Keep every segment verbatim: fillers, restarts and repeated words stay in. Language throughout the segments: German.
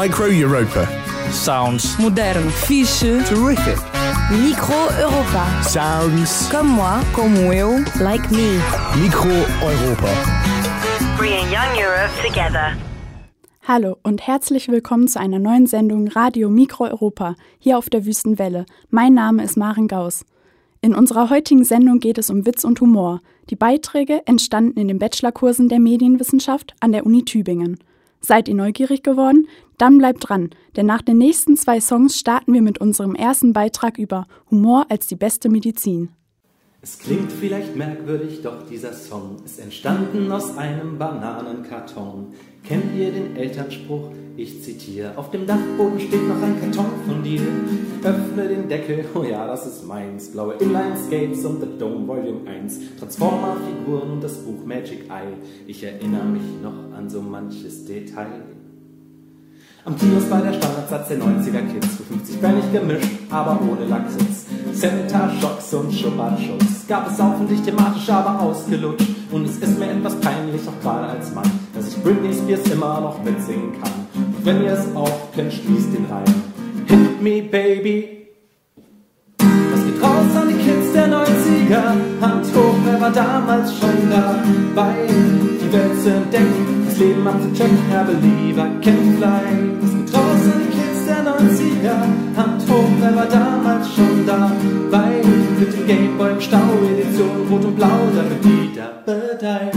Micro Europa. Sounds Moderno. Fixe. Terrific. Micro Europa. Sounds. Comme moi. Como eu. Like me. Micro Europa. Bringing young Europe together. Hallo und herzlich willkommen zu einer neuen Sendung Radio Micro Europa hier auf der Wüstenwelle. Mein Name ist Maren Gauss. In unserer heutigen Sendung geht es um Witz und Humor. Die Beiträge entstanden in den Bachelorkursen der Medienwissenschaft an der Uni Tübingen. Seid ihr neugierig geworden? Dann bleibt dran, denn nach den nächsten zwei Songs starten wir mit unserem ersten Beitrag über Humor als die beste Medizin. Es klingt vielleicht merkwürdig, doch dieser Song ist entstanden aus einem Bananenkarton. Kennt ihr den Elternspruch? Ich zitiere: Auf dem Dachboden steht noch ein Karton von dir. Öffne den Deckel, oh ja, das ist meins. Blaue Inline-Skates und The Dome Volume eins. Transformer-Figuren und das Buch Magic Eye. Ich erinnere mich noch an so manches Detail. Am Kiosk war der Standardsatz der neunziger Kids. Für fünfzig Pfennig gemischt, aber ohne Lakritz. Center, Schocks und Schubert-Schutz. Gab es hoffentlich thematisch, aber ausgelutscht. Und es ist mir etwas peinlich, auch gerade als Mann, dass ich Britney Spears immer noch mitsingen kann. Und wenn ihr es auch kennt, schließt den Reim. Hit me, baby. Was geht raus an die Kids der neunziger? Hand hoch, wer war damals schon dabei? Die Welt zu entdecken, das Leben abzuchecken. Herr Believer, can fly. Was geht raus an die Kids der neunziger? Hand hoch, wer war damals schon dabei? Mit dem Gameboy im Stau, Edition Rot und Blau, da wird die da bedei.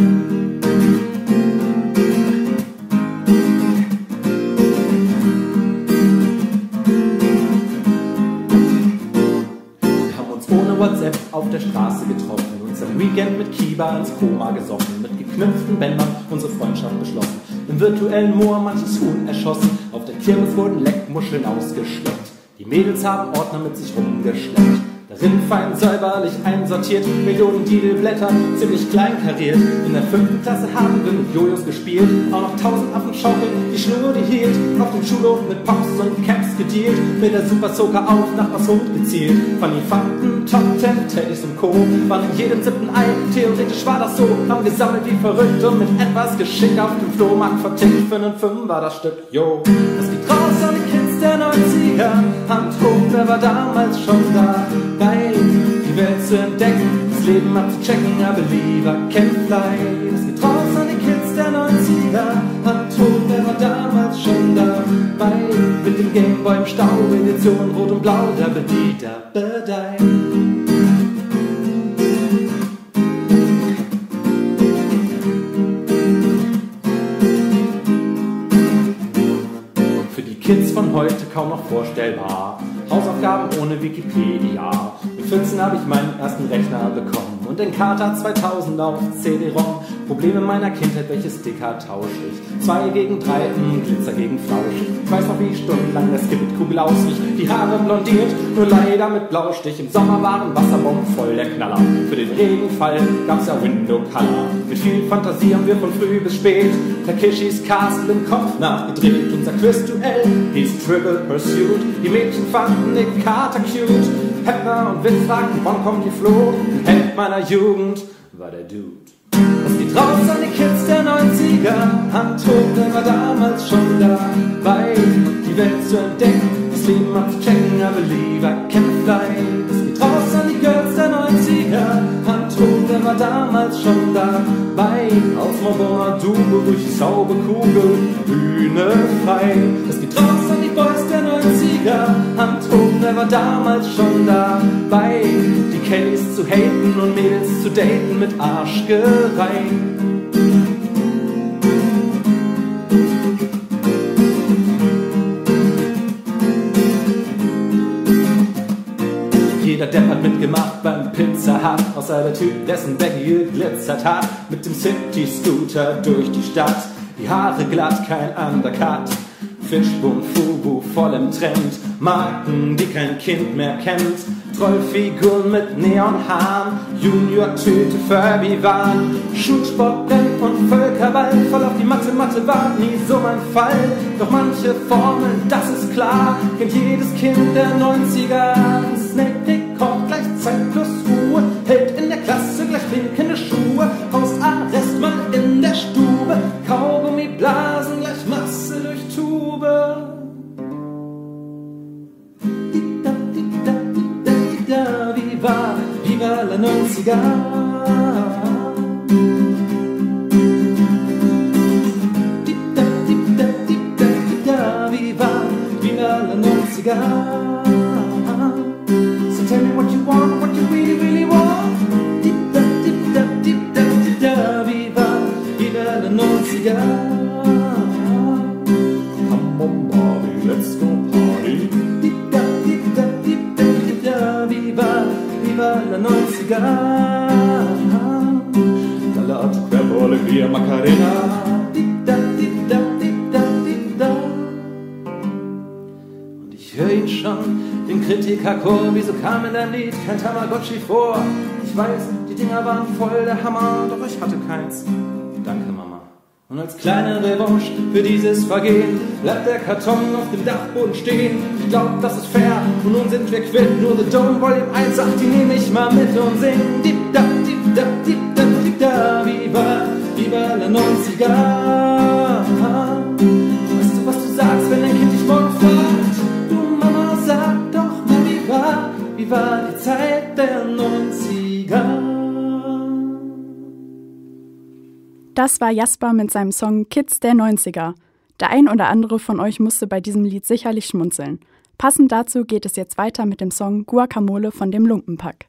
WhatsApp auf der Straße getroffen, uns am Weekend mit Kiba ins Koma gesoffen, mit geknüpften Bändern unsere Freundschaft beschlossen, im virtuellen Moor manches Huhn erschossen, auf der Kirmes wurden Leckmuscheln ausgeschleppt, die Mädels haben Ordner mit sich rumgeschleppt, darin fein säuberlich einsortiert, Millionen Didelblätter ziemlich klein kariert. In der fünften Klasse haben wir mit Jojos gespielt, auch noch tausend Affen schaukeln, die Schnur die hielt, auf dem Schulhof mit Pops und Caps gedealt, mit der Super Soaker auf Nachbars Hund gezielt. Funny Fakten, Top Ten, Teddys und Co. waren in jedem siebten Ei, theoretisch war das so, haben gesammelt wie verrückt und mit etwas Geschick auf dem Flohmarkt vertickt. Für einen Fünf war das Stück, yo. Das geht raus an die Kids der neunziger, Hand hoch, wer war damals schon dabei? Die Welt zu entdecken, das Leben abzuchecken, I believe I can fly. Das geht raus an die Kids der neunziger, Hand hoch, wer war damals schon dabei? Mit dem Gameboy im Stau, Edition Rot und Blau, da bedie, da bedei. Für die Kids von heute kaum noch vorstellbar. Hausaufgaben ohne Wikipedia. Mit vierzehn habe ich meinen ersten Rechner bekommen und den Kater zweitausend auf C D-ROM. Probleme meiner Kindheit, welches Sticker tausche ich? Zwei gegen drei, mh, Glitzer gegen Flausch. Ich weiß noch, wie ich stundenlang das Skibit-Kugel auswich, die Haare blondiert, nur leider mit Blaustich. Im Sommer waren Wasserbomben voll der Knaller. Für den Regenfall gab's ja Window Color. Mit viel Fantasie haben wir von früh bis spät Takeshis Castle im Kopf nachgedreht. Unser Quizduell hieß Trivial Pursuit. Die Mädchen fanden den Kater cute. Heppner und Witz fragten, wann kommt die Flo? Ein Held meiner Jugend war der Dude. Es geht raus an die Kids der neunziger, Hand hoch, wer war damals schon dabei? Die Welt zu entdecken, das Leben abzuchecken, I believe I can fly. Es geht raus an die Girls der neunziger, Hand hoch, wer war damals schon dabei? Aus Marbona Dube durch die saubere Kugel, Bühne frei. Es geht raus an die Boys der neunziger, Hand hoch, wer war damals schon dabei? Die Kellys zu haten und Mädels zu daten mit Arschgeweih. Jeder Depp hat mitgemacht beim Pizza Hut, außer der Typ, dessen Baggy geglitzert hat. Mit dem City-Scooter durch die Stadt, die Haare glatt, kein Undercut. Fischbund, Fubu, voll im Trend, Marken, die kein Kind mehr kennt. Trollfiguren mit Neonhaaren, Junior-Tüte, Furby-Wahn. Schulsport, Rap und Völkerball, voll auf die Mathe, Mathe war nie so mein Fall. Doch manche Formeln, das ist klar, kennt jedes Kind der neunziger. Snake, Rekord, gleich Zeit plus Ruhe, hält in der Klasse gleich blinkende Schuhe. Hausarrest mal in der Stube, Kaugummiblasen, gleich Masse durch Tube. neunziger. So tell me what you want, what you really, really want. Dip da, dip da, dip da, dip da, viva, viva la neunziger. Come on, Bobby, let's go party. Dip da, dip da, dip da, dip da, viva, viva la neunziger. Dalla Querbo, Alegria, Macarena. Dip da, dip da, dip da, dip da. Und ich höre ihn schon, den Kritikerchor. Wieso kam in deinem Lied kein Tamagotchi vor? Ich weiß, die Dinger waren voll der Hammer, doch ich hatte keins. Danke, Mama. Und als kleine Revanche für dieses Vergehen bleibt der Karton auf dem Dachboden stehen. Ich glaub, das ist fair und nun sind wir quitt. Nur The Dome Volume eins, ach, die nehm ich mal mit und sing. Dip da, dip da, dip da, dip da, viva, viva la neunziger. Weißt du, was du sagst, wenn dein Kind dich morgen fragt? Du Mama, sag doch mal, wie war, wie war die Zeit der neunziger? Das war Jasper mit seinem Song Kids der neunziger. Der ein oder andere von euch musste bei diesem Lied sicherlich schmunzeln. Passend dazu geht es jetzt weiter mit dem Song Guacamole von dem Lumpenpack.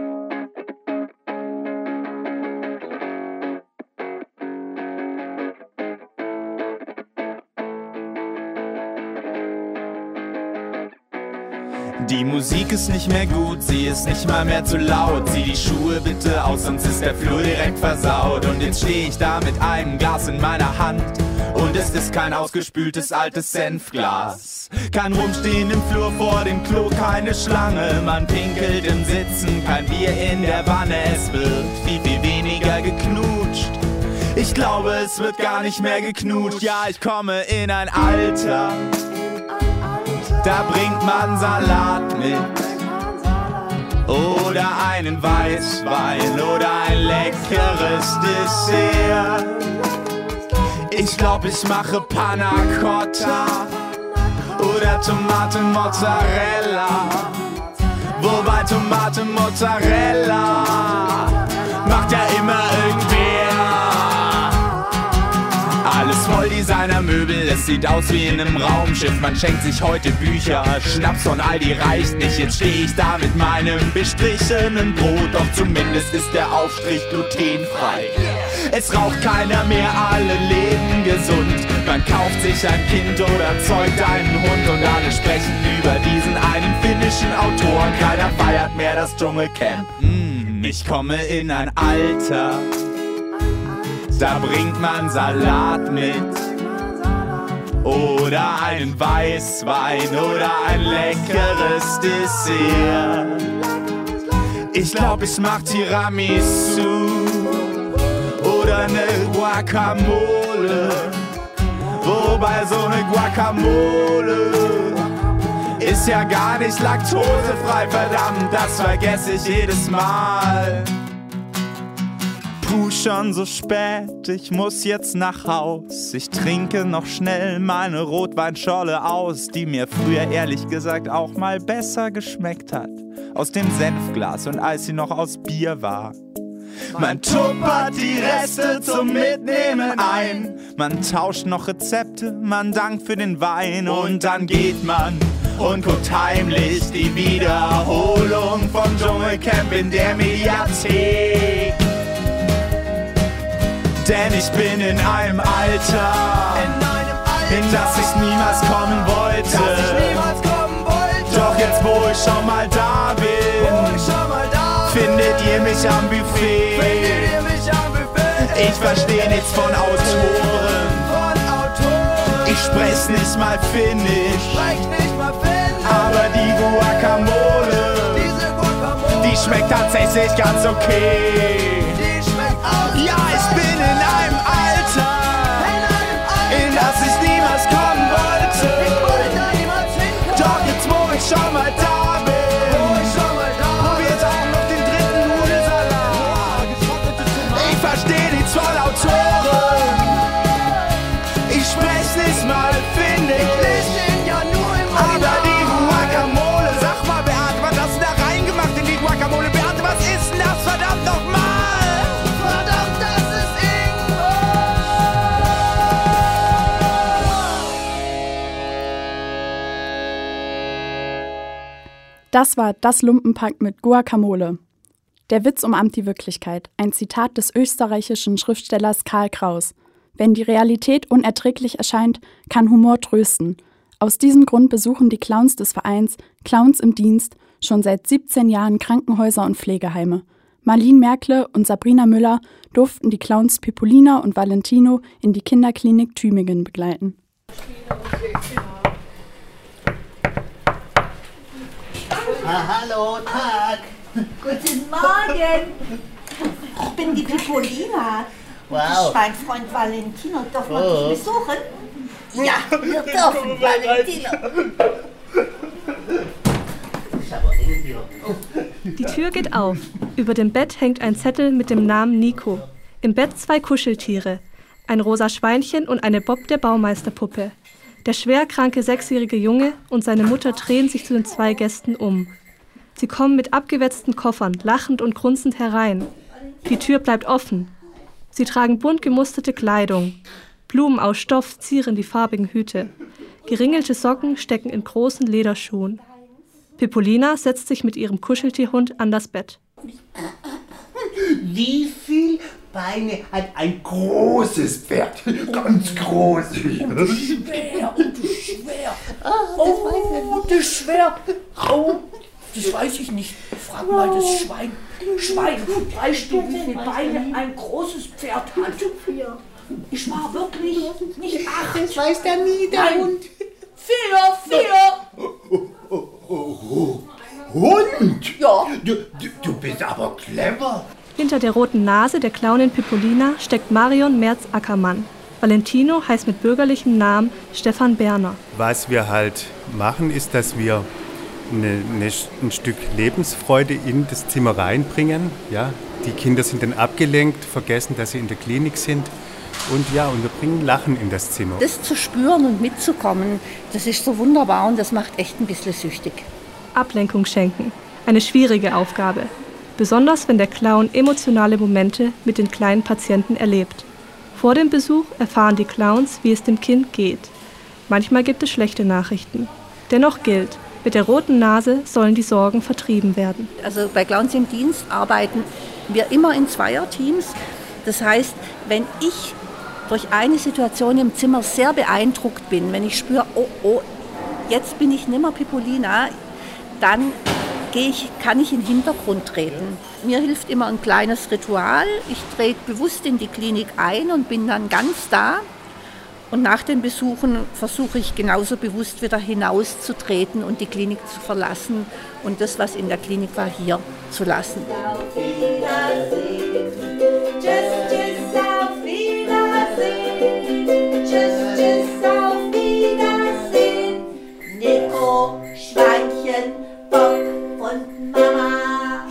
Die Musik ist nicht mehr gut, sie ist nicht mal mehr zu laut. Zieh die Schuhe bitte aus, sonst ist der Flur direkt versaut. Und jetzt steh ich da mit einem Glas in meiner Hand. Und es ist kein ausgespültes altes Senfglas. Kein Rumstehen im Flur vor dem Klo, keine Schlange. Man pinkelt im Sitzen, kein Bier in der Wanne. Es wird viel, viel weniger geknutscht. Ich glaube, es wird gar nicht mehr geknutscht. Ja, ich komme in ein Alter, da bringt man Salat mit oder einen Weißwein oder ein leckeres Dessert. Ich glaub, ich mache Panna Cotta oder Tomate Mozzarella. Wobei Tomate Mozzarella macht ja immer irgendwer. Alles voll Designermöbel, es sieht aus wie in einem Raumschiff. Man schenkt sich heute Bücher, Schnaps von Aldi reicht nicht. Jetzt steh ich da mit meinem bestrichenen Brot, doch zumindest ist der Aufstrich glutenfrei. Es raucht keiner mehr, alle leben gesund. Man kauft sich ein Kind oder zeugt einen Hund und alle sprechen über diesen einen finnischen Autor. Keiner feiert mehr das Dschungelcamp. Mm, ich komme in ein Alter, da bringt man Salat mit oder einen Weißwein oder ein leckeres Dessert. Ich glaub, ich mach Tiramisu oder ne Guacamole. Wobei so ne Guacamole ist ja gar nicht laktosefrei, verdammt, das vergesse ich jedes Mal. Puh, schon so spät, ich muss jetzt nach Haus. Ich trinke noch schnell meine Rotweinscholle aus, die mir früher ehrlich gesagt auch mal besser geschmeckt hat. Aus dem Senfglas und als sie noch aus Bier war. Man tuppert die Reste zum Mitnehmen ein. Man tauscht noch Rezepte, man dankt für den Wein. Und dann geht man und guckt heimlich die Wiederholung vom Dschungelcamp in der Mediathek. Denn ich bin in einem Alter, in das ich niemals kommen wollte. Doch jetzt, wo ich schon mal da bin, findet ihr mich am Buffet. Ich versteh nichts von Autoren, ich sprech's nicht mal Finnisch, aber die Guacamole, die schmeckt tatsächlich ganz okay. Ja, ich bin in einem Alter, in das ich niemals kommen wollte. Doch jetzt, wo ich schon mal da bin, probiert auch noch den dritten Nudelsalat. Ich versteh nichts von Autoren, ich sprech nicht mal Finnisch, aber die Guacamole, sag mal Beate, was hast du da reingemacht in die Guacamole? Beate, was ist denn das, verdammt nochmal? Verdammt, das Das war Das Lumpenpack mit Guacamole. Der Witz umarmt die Wirklichkeit. Ein Zitat des österreichischen Schriftstellers Karl Kraus. Wenn die Realität unerträglich erscheint, kann Humor trösten. Aus diesem Grund besuchen die Clowns des Vereins Clowns im Dienst schon seit siebzehn Jahren Krankenhäuser und Pflegeheime. Marlene Merkle und Sabrina Müller durften die Clowns Pippolina und Valentino in die Kinderklinik Tübingen begleiten. Ah, hallo, Tag. Guten Morgen. Ich bin die Pippolina. Wow. Mein Freund Valentino. Darf man Oh. dich besuchen? Ja, wir dürfen, Valentino. Die Tür geht auf. Über dem Bett hängt ein Zettel mit dem Namen Nico. Im Bett zwei Kuscheltiere. Ein rosa Schweinchen und eine Bob der Baumeisterpuppe. Der schwerkranke sechsjährige Junge und seine Mutter drehen sich zu den zwei Gästen um. Sie kommen mit abgewetzten Koffern, lachend und grunzend herein. Die Tür bleibt offen. Sie tragen bunt gemusterte Kleidung. Blumen aus Stoff zieren die farbigen Hüte. Geringelte Socken stecken in großen Lederschuhen. Pippolina setzt sich mit ihrem Kuscheltierhund an das Bett. Wie viel Beine hat ein großes Pferd? Ganz groß. Und schwer, und schwer. Oh, das ist schwer. Oh, das weiß ich nicht. Frag mal das Schwein. Schwein, weißt du, wie viele Beine ein großes Pferd hat? Ich war wirklich nicht acht. Das weiß der nie, der Nein. Hund. Vier, vier. Oh, oh, oh, oh. Hund? Ja. Du, du, du bist aber clever. Hinter der roten Nase der Clownin Pippolina steckt Marion Merz-Ackermann. Valentino heißt mit bürgerlichem Namen Stefan Berner. Was wir halt machen, ist, dass wir eine, eine, ein Stück Lebensfreude in das Zimmer reinbringen. Ja, die Kinder sind dann abgelenkt, vergessen, dass sie in der Klinik sind. Und ja, und wir bringen Lachen in das Zimmer. Das zu spüren und mitzukommen, das ist so wunderbar und das macht echt ein bisschen süchtig. Ablenkung schenken. Eine schwierige Aufgabe. Besonders wenn der Clown emotionale Momente mit den kleinen Patienten erlebt. Vor dem Besuch erfahren die Clowns, wie es dem Kind geht. Manchmal gibt es schlechte Nachrichten. Dennoch gilt, mit der roten Nase sollen die Sorgen vertrieben werden. Also bei Clowns im Dienst arbeiten wir immer in Zweierteams. Das heißt, wenn ich durch eine Situation im Zimmer sehr beeindruckt bin, wenn ich spüre, oh, oh, jetzt bin ich nimmer Pippolina, dann gehe ich, kann ich in den Hintergrund treten. Mir hilft immer ein kleines Ritual. Ich trete bewusst in die Klinik ein und bin dann ganz da. Und nach den Besuchen versuche ich genauso bewusst wieder hinauszutreten und die Klinik zu verlassen und das, was in der Klinik war, hier zu lassen. Auf Wiedersehen. Tschüss, tschüss, auf Wiedersehen. Tschüss, tschüss, auf Wiedersehen. Nico, Schweinchen, Bob und Mama.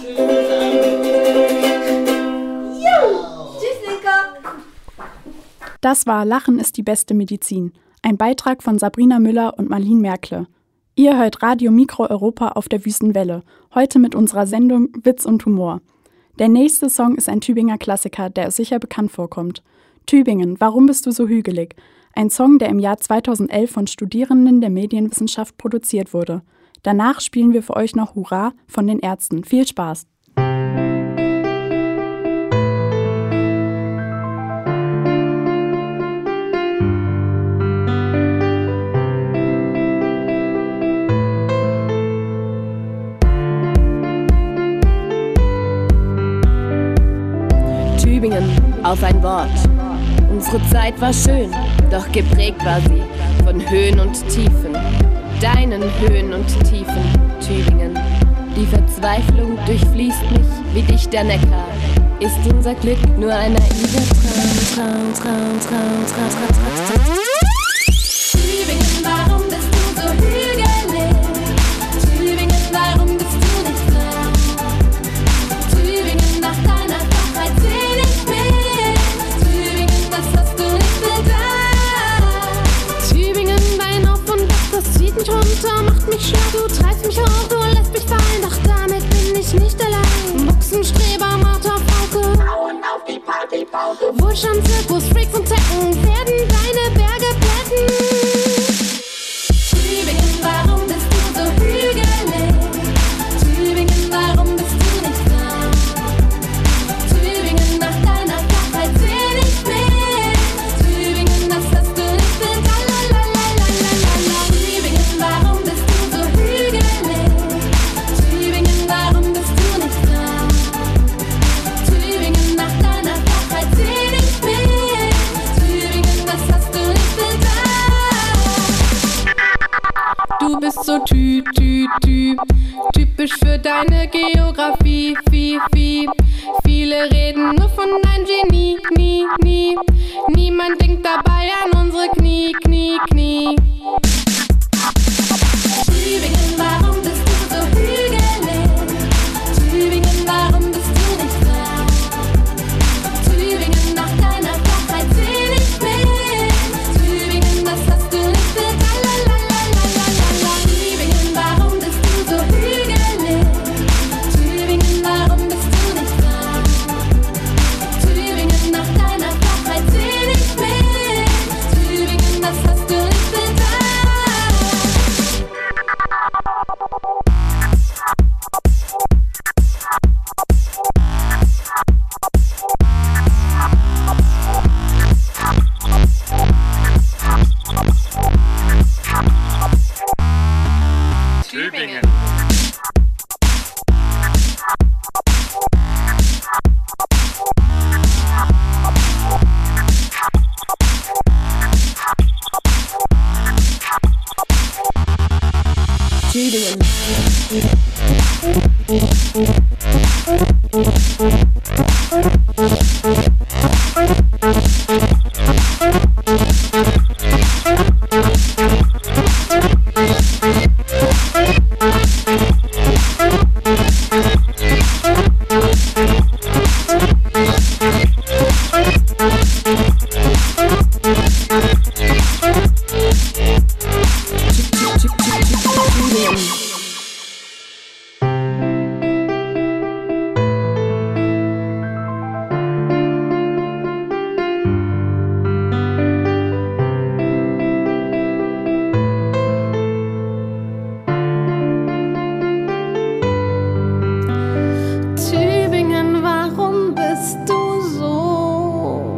Juhu. Tschüss, Nico. Das war Lachen ist die beste Medizin. Ein Beitrag von Sabrina Müller und Marlene Merkle. Ihr hört Radio Mikro Europa auf der Wüstenwelle. Heute mit unserer Sendung Witz und Humor. Der nächste Song ist ein Tübinger Klassiker, der euch sicher bekannt vorkommt. Tübingen, warum bist du so hügelig? Ein Song, der im Jahr zweitausendelf von Studierenden der Medienwissenschaft produziert wurde. Danach spielen wir für euch noch Hurra von den Ärzten. Viel Spaß! Tübingen auf ein Wort. Unsere Zeit war schön, doch geprägt war sie von Höhen und Tiefen. Deinen Höhen und Tiefen, Tübingen. Die Verzweiflung durchfließt mich wie dich der Neckar. Ist unser Glück nur ein naiver Traum, Traum, Traum, Traum, Traum, Traum, Traum, Traum. Tübingen, warum bist du so hügelig? Tübingen, warum bist du nicht so? Tübingen, nach deiner Fachheit seh ich mich. Tübingen, das hast du nicht bedacht. Tübingen, dein Auf und Ab, das zieht mich runter, macht mich schlau, du treibst mich hoch, du lässt mich fallen, doch damit bin ich nicht allein. Boxenstreber, Marter, Frauke, Frauen auf die Partypauke. Wohlstand, Zirkus, Freaks und Tecken werden deine Berge so tü, tü, tü. Typisch für deine Geografie, fi, fi. Viele reden nur von deinem Genie, nie, nie. Niemand denkt dabei an unsere Knie, Knie, Knie. Tübingen, warum bist du so hügelig? Tübingen, warum bist du nicht frei? Tübingen, nach deiner Flachheit seh nicht mehr. Tübingen, das hast du nicht mit. Lalalala. Tübingen, warum bist du so hügelig? Tübingen, warum bist du nicht frei? Tübingen, nach deiner Flachheit seh nicht mehr. Tübingen, das hast du nicht mit. Tübingen. Tübingen, warum bist du so?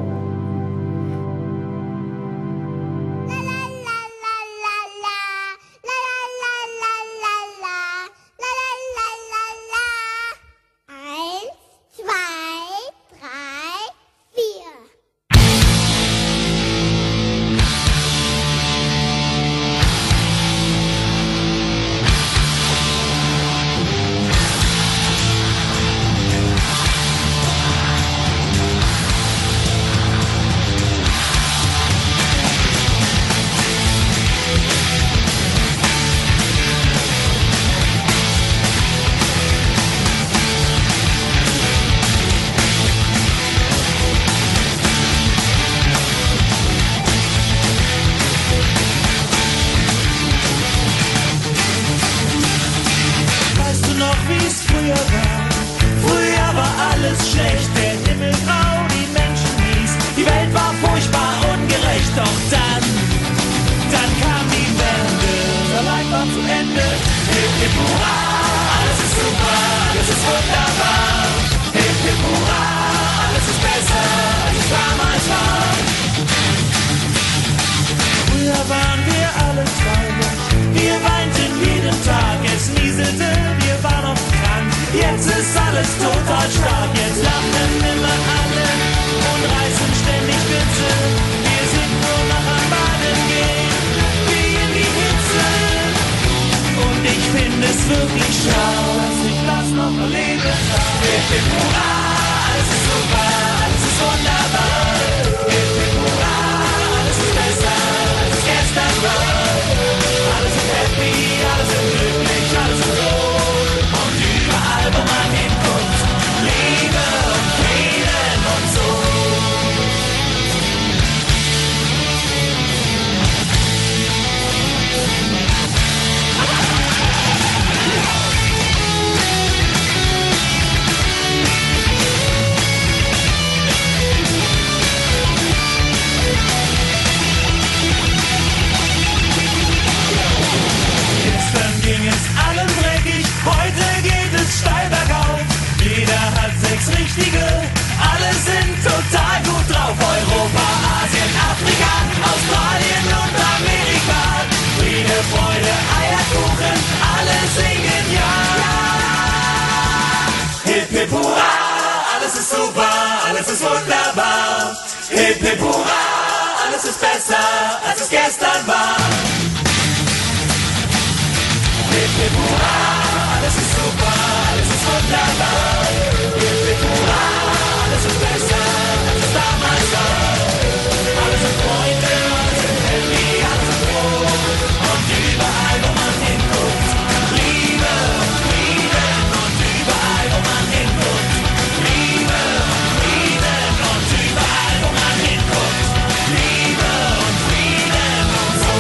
Eins, zwei, drei, vier. Weißt du noch, wie's früher war? Früher war alles schlecht, der Himmel grau, die Menschen mies. Die Welt war furchtbar ungerecht, doch dann, dann kam die Wende. Unser Leid war zu Ende. Hip, hip, hurra, alles ist super, alles ist wunderbar. Hip, hip, hurra, alles ist besser, als es damals war. Früher waren wir alle traurig, wir weinten jeden Tag, es nieselte, wir waren oft krank. Jetzt ist alles total stark, jetzt lachen immer alle und reißen ständig Witze. Wir sind nur noch am Baden gehen, wie in die Hitze. Und ich finde es wirklich schlau, dass ich das noch erleben darf. Hip, hip, hurra, alles ist super, alles ist wunderbar. Hip, hip, hurra, alles ist besser, als es gestern war. Alle sind happy, alle sind glücklich, alle sind froh. Und überall, wo man hinguckt, Liebe und Frieden und so. Gestern ging es allen dreckig, heute geht es steil bergauf. Jeder hat sechs Richtige, alle sind total gut drauf. Europa, Asien, Afrika, Australien und Amerika. Friede, Freude, Eierkuchen, alle singen ja. Hip, hip, hurra, alles ist super, alles ist wunderbar. Hip, hip, hurra, alles ist besser, als es gestern war. gib hurra, alles ist super, alles ist wunderbar. Gib mit hurra, alles ist besser, als es damals war. Alle sind Freunde, alle sind happy, alle sind froh. Und überall, wo man hinguckt, Liebe und Frieden. Und überall, wo man hinguckt, Liebe und Frieden. Und überall, wo man hinguckt, Liebe und Frieden und so.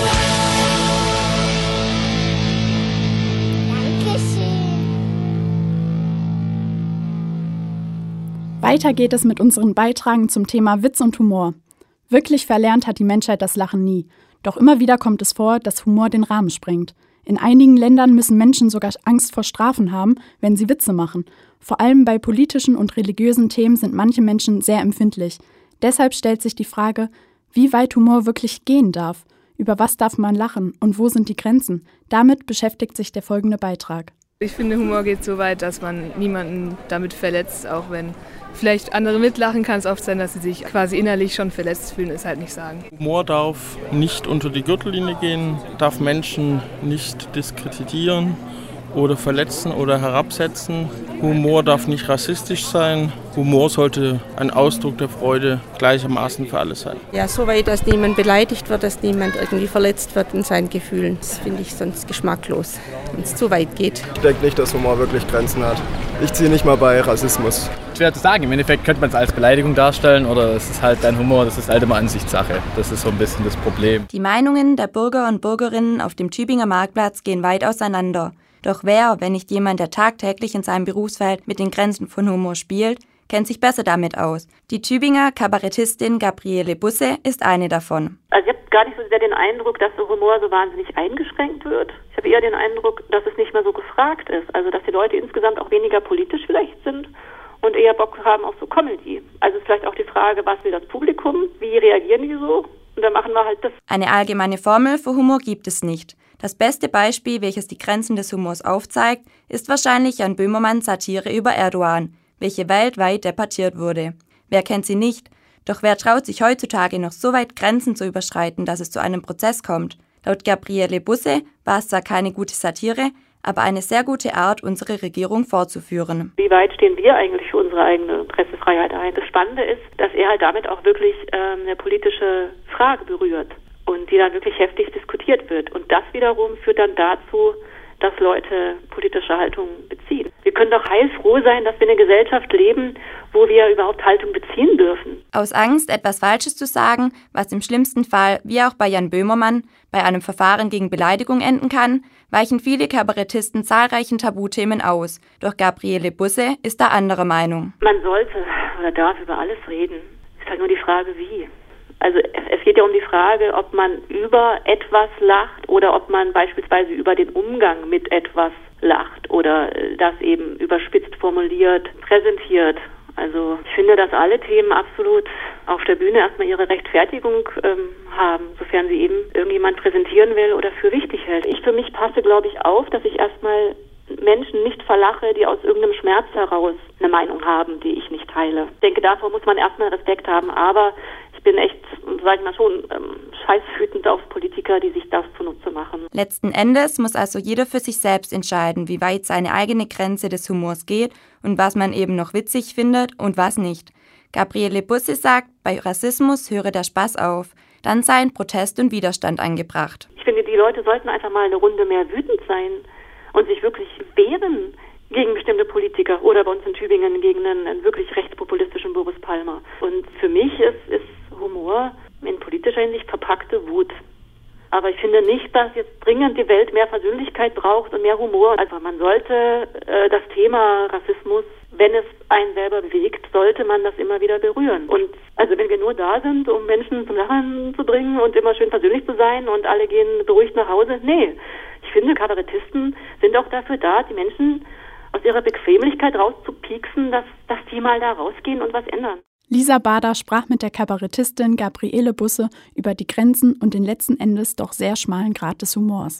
Weiter geht es mit unseren Beiträgen zum Thema Witz und Humor. Wirklich verlernt hat die Menschheit das Lachen nie. Doch immer wieder kommt es vor, dass Humor den Rahmen sprengt. In einigen Ländern müssen Menschen sogar Angst vor Strafen haben, wenn sie Witze machen. Vor allem bei politischen und religiösen Themen sind manche Menschen sehr empfindlich. Deshalb stellt sich die Frage, wie weit Humor wirklich gehen darf. Über was darf man lachen und wo sind die Grenzen? Damit beschäftigt sich der folgende Beitrag. Ich finde, Humor geht so weit, dass man niemanden damit verletzt, auch wenn vielleicht andere mitlachen, kann es oft sein, dass sie sich quasi innerlich schon verletzt fühlen, ist halt nicht sagen. Humor darf nicht unter die Gürtellinie gehen, darf Menschen nicht diskreditieren oder verletzen oder herabsetzen. Humor darf nicht rassistisch sein. Humor sollte ein Ausdruck der Freude gleichermaßen für alle sein. Ja, so weit, dass niemand beleidigt wird, dass niemand irgendwie verletzt wird in seinen Gefühlen. Das finde ich sonst geschmacklos, wenn es zu weit geht. Ich denke nicht, dass Humor wirklich Grenzen hat. Ich ziehe nicht mal bei Rassismus. Schwer zu sagen. Im Endeffekt könnte man es als Beleidigung darstellen oder es ist halt ein Humor, das ist halt immer Ansichtssache. Das ist so ein bisschen das Problem. Die Meinungen der Bürger und Bürgerinnen auf dem Tübinger Marktplatz gehen weit auseinander. Doch wer, wenn nicht jemand, der tagtäglich in seinem Berufsfeld mit den Grenzen von Humor spielt, kennt sich besser damit aus. Die Tübinger Kabarettistin Gabriele Busse ist eine davon. Also ich habe gar nicht so sehr den Eindruck, dass der Humor so wahnsinnig eingeschränkt wird. Ich habe eher den Eindruck, dass es nicht mehr so gefragt ist. Also dass die Leute insgesamt auch weniger politisch vielleicht sind und eher Bock haben auf so Comedy. Also ist vielleicht auch die Frage, was will das Publikum, wie reagieren die so? Und dann machen wir halt das. Eine allgemeine Formel für Humor gibt es nicht. Das beste Beispiel, welches die Grenzen des Humors aufzeigt, ist wahrscheinlich Jan Böhmermanns Satire über Erdogan, welche weltweit debattiert wurde. Wer kennt sie nicht? Doch wer traut sich heutzutage noch so weit Grenzen zu überschreiten, dass es zu einem Prozess kommt? Laut Gabriele Busse war es zwar keine gute Satire, aber eine sehr gute Art, unsere Regierung fortzuführen. Wie weit stehen wir eigentlich für unsere eigene Pressefreiheit ein? Das Spannende ist, dass er halt damit auch wirklich ähm, eine politische Frage berührt und die dann wirklich heftig diskutiert wird. Und das wiederum führt dann dazu, dass Leute politische Haltung beziehen. Wir können doch heilfroh sein, dass wir in einer Gesellschaft leben, wo wir überhaupt Haltung beziehen dürfen. Aus Angst, etwas Falsches zu sagen, was im schlimmsten Fall, wie auch bei Jan Böhmermann, bei einem Verfahren gegen Beleidigung enden kann, weichen viele Kabarettisten zahlreichen Tabuthemen aus. Doch Gabriele Busse ist da anderer Meinung. Man sollte oder darf über alles reden. Ist halt nur die Frage, wie. Also es geht ja um die Frage, ob man über etwas lacht oder ob man beispielsweise über den Umgang mit etwas lacht oder das eben überspitzt formuliert, präsentiert. Also ich finde, dass alle Themen absolut auf der Bühne erstmal ihre Rechtfertigung ähm, haben, sofern sie eben irgendjemand präsentieren will oder für wichtig hält. Ich für mich passe, glaube ich, auf, dass ich erstmal Menschen nicht verlache, die aus irgendeinem Schmerz heraus eine Meinung haben, die ich nicht teile. Ich denke, davor muss man erstmal Respekt haben, aber ich bin echt, sag ich mal schon, ähm, scheißwütend auf Politiker, die sich das zunutze machen. Letzten Endes muss also jeder für sich selbst entscheiden, wie weit seine eigene Grenze des Humors geht und was man eben noch witzig findet und was nicht. Gabriele Busse sagt, bei Rassismus höre der Spaß auf. Dann seien Protest und Widerstand angebracht. Ich finde, die Leute sollten einfach mal eine Runde mehr wütend sein und sich wirklich wehren gegen bestimmte Politiker oder bei uns in Tübingen gegen einen, einen wirklich rechtspopulistischen Boris Palmer. Und für mich ist, ist Humor in politischer Hinsicht verpackte Wut. Aber ich finde nicht, dass jetzt dringend die Welt mehr Versöhnlichkeit braucht und mehr Humor. Also man sollte äh, das Thema Rassismus, wenn es einen selber bewegt, sollte man das immer wieder berühren. Und also wenn wir nur da sind, um Menschen zum Lachen zu bringen und immer schön versöhnlich zu sein und alle gehen beruhigt nach Hause, nee. Ich finde, Kabarettisten sind auch dafür da, die Menschen aus ihrer Bequemlichkeit rauszupieksen, dass, dass die mal da rausgehen und was ändern. Lisa Bader sprach mit der Kabarettistin Gabriele Busse über die Grenzen und den letzten Endes doch sehr schmalen Grad des Humors.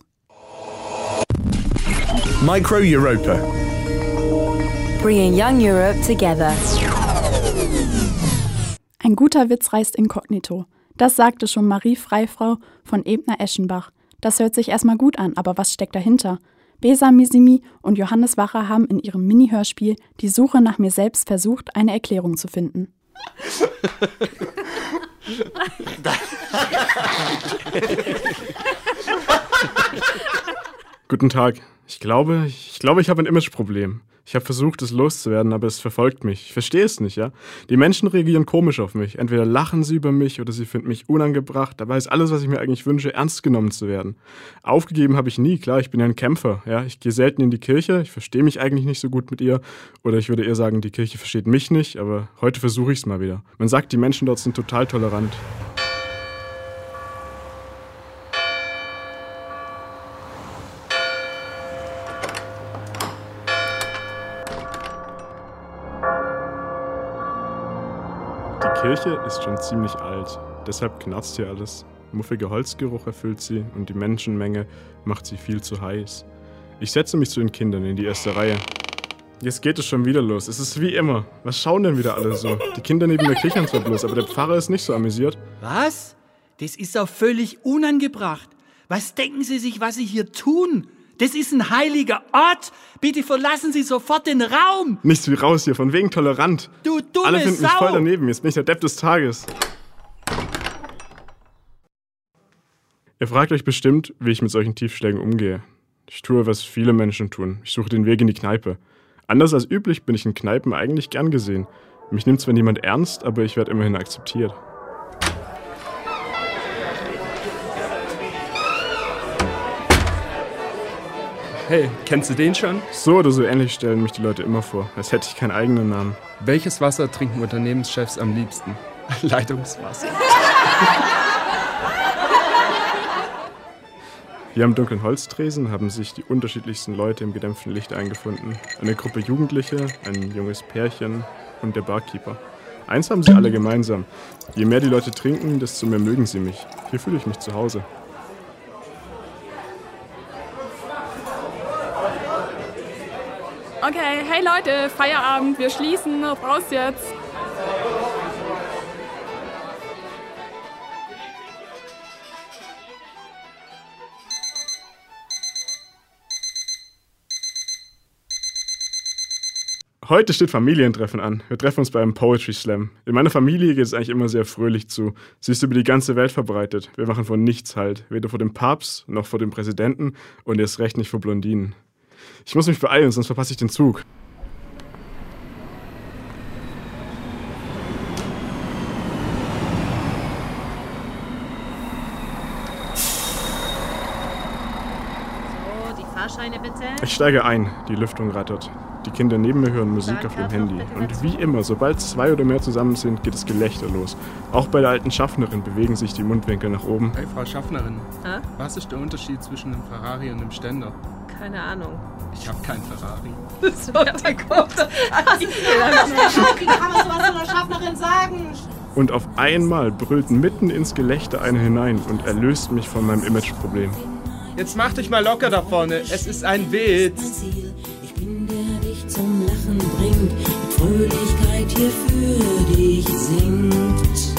Micro Europa. Bringing Young Europe together. Ein guter Witz reißt inkognito. Das sagte schon Marie Freifrau von Ebner-Eschenbach. Das hört sich erstmal gut an, aber was steckt dahinter? Besa Misimi und Johannes Wacher haben in ihrem Mini-Hörspiel Die Suche nach mir selbst versucht, eine Erklärung zu finden. Guten Tag. Ich glaube, ich glaube, ich habe ein Imageproblem. Ich habe versucht, es loszuwerden, aber es verfolgt mich. Ich verstehe es nicht, ja? Die Menschen reagieren komisch auf mich. Entweder lachen sie über mich oder sie finden mich unangebracht. Dabei ist alles, was ich mir eigentlich wünsche, ernst genommen zu werden. Aufgegeben habe ich nie. Klar, ich bin ja ein Kämpfer, ja? Ich gehe selten in die Kirche. Ich verstehe mich eigentlich nicht so gut mit ihr. Oder ich würde eher sagen, die Kirche versteht mich nicht. Aber heute versuche ich es mal wieder. Man sagt, die Menschen dort sind total tolerant. Die Kirche ist schon ziemlich alt, deshalb knarzt hier alles. Muffiger Holzgeruch erfüllt sie und die Menschenmenge macht sie viel zu heiß. Ich setze mich zu den Kindern in die erste Reihe. Jetzt geht es schon wieder los, es ist wie immer. Was schauen denn wieder alle so? Die Kinder neben mir kichern zwar bloß, aber der Pfarrer ist nicht so amüsiert. Was? Das ist doch völlig unangebracht. Was denken Sie sich, was Sie hier tun? Das ist ein heiliger Ort. Bitte verlassen Sie sofort den Raum. Nichts wie raus hier, von wegen tolerant. Du dumme Alle finden mich Sau. voll daneben, jetzt bin ich der Depp des Tages. Ihr fragt euch bestimmt, wie ich mit solchen Tiefschlägen umgehe. Ich tue, was viele Menschen tun. Ich suche den Weg in die Kneipe. Anders als üblich bin ich in Kneipen eigentlich gern gesehen. Mich nimmt zwar niemand ernst, aber ich werde immerhin akzeptiert. Hey, kennst du den schon? So oder so ähnlich stellen mich die Leute immer vor, als hätte ich keinen eigenen Namen. Welches Wasser trinken Unternehmenschefs am liebsten? Leitungswasser. Hier am dunklen Holztresen haben sich die unterschiedlichsten Leute im gedämpften Licht eingefunden. Eine Gruppe Jugendliche, ein junges Pärchen und der Barkeeper. Eins haben sie alle gemeinsam. Je mehr die Leute trinken, desto mehr mögen sie mich. Hier fühle ich mich zu Hause. Okay, hey Leute, Feierabend, wir schließen, raus jetzt. Heute steht Familientreffen an. Wir treffen uns bei einem Poetry Slam. In meiner Familie geht es eigentlich immer sehr fröhlich zu. Sie ist über die ganze Welt verbreitet. Wir machen vor nichts Halt. Weder vor dem Papst, noch vor dem Präsidenten und erst recht nicht vor Blondinen. Ich muss mich beeilen, sonst verpasse ich den Zug. So, die Fahrscheine bitte. Ich steige ein, die Lüftung rattert. Die Kinder neben mir hören Musik auf dem Handy. Und wie immer, sobald zwei oder mehr zusammen sind, geht das Gelächter los. Auch bei der alten Schaffnerin bewegen sich die Mundwinkel nach oben. Hey, Frau Schaffnerin, Hä? was ist der Unterschied zwischen einem Ferrari und einem Ständer? Keine Ahnung. Ich habe keinen Ferrari. So, der kommt. Wie kann man sowas von der Schaffnerin sagen? Und auf einmal brüllt mitten ins Gelächter einer hinein und erlöst mich von meinem Imageproblem. Jetzt mach dich mal locker da vorne, es ist ein Witz. Zum Lachen bringt, mit Fröhlichkeit hier für dich singt.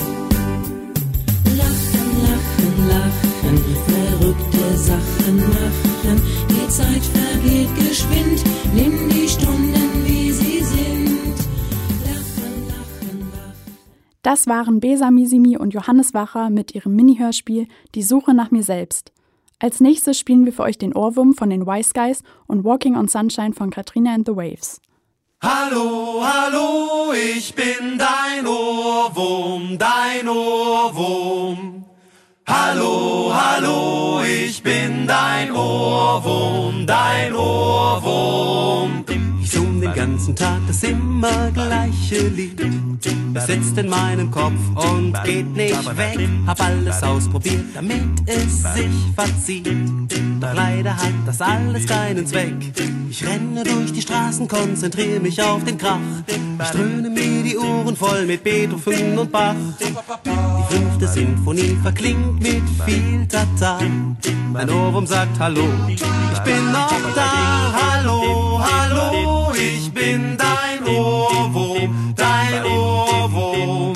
Lachen, lachen, lachen, verrückte Sachen machen. Die Zeit vergeht geschwind, nimm die Stunden, wie sie sind. Lachen, lachen, lachen. Das waren Besa Misimi und Johannes Wacher mit ihrem Mini-Hörspiel Die Suche nach mir selbst. Als nächstes spielen wir für euch den Ohrwurm von den Wise Guys und Walking on Sunshine von Katrina and the Waves. Hallo, hallo, ich bin dein Ohrwurm, dein Ohrwurm. Hallo, hallo, ich bin dein Ohrwurm, dein Ohrwurm. Ich summ den ganzen Tag das immer gleiche Lied. Es sitzt in meinem Kopf und geht nicht weg. Hab alles ausprobiert, damit es sich verzieht. Doch leider hat das alles keinen Zweck. Ich renne durch die Straßen, konzentriere mich auf den Krach. Ich dröhne mir die Ohren voll mit Beethoven und Bach. Die fünfte Sinfonie verklingt mit viel Tata. Mein Ohrwurm sagt Hallo, ich bin noch da. Hallo, hallo, ich bin dein Ohrwurm, dein Ohrwurm.